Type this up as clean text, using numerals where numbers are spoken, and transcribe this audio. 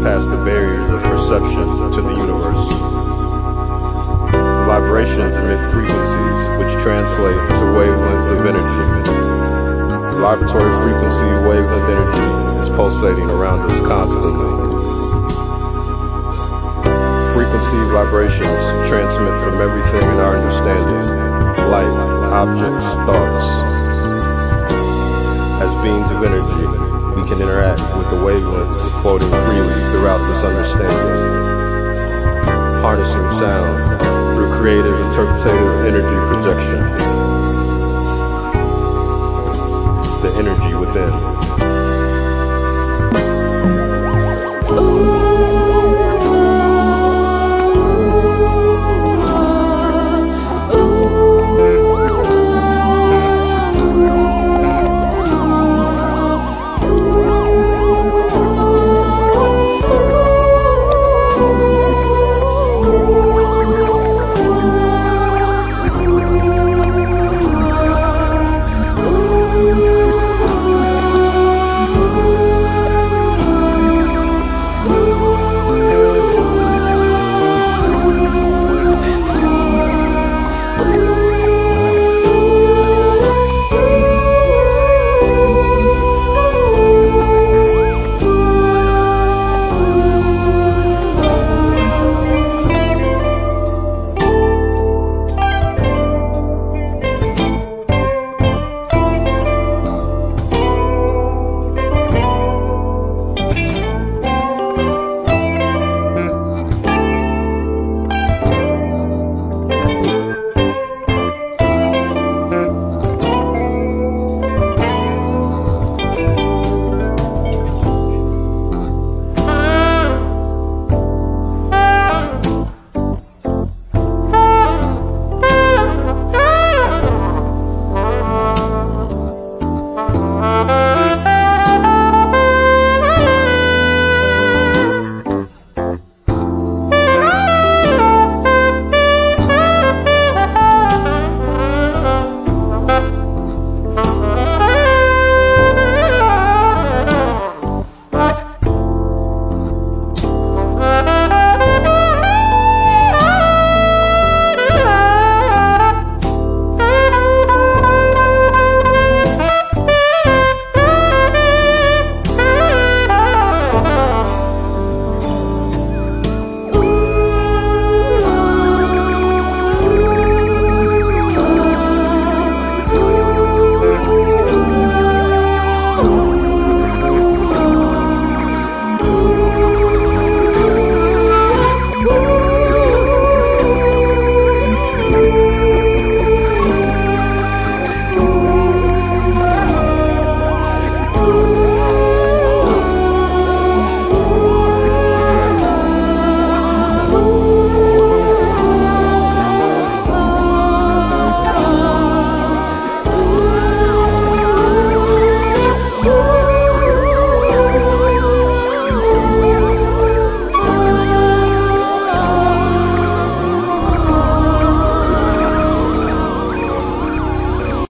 past the barriers of perception to the universe. Vibrations emit frequencies which translate to wavelengths of energy. Vibratory frequency wavelength energy is pulsating around us constantly. Frequency vibrations transmit from everything in our understanding, light, objects, thoughts. As beings of energy, we can interact with the wavelengths floating freely throughout this understanding. Harnessing sound through creative interpretative energy projection. The energy within.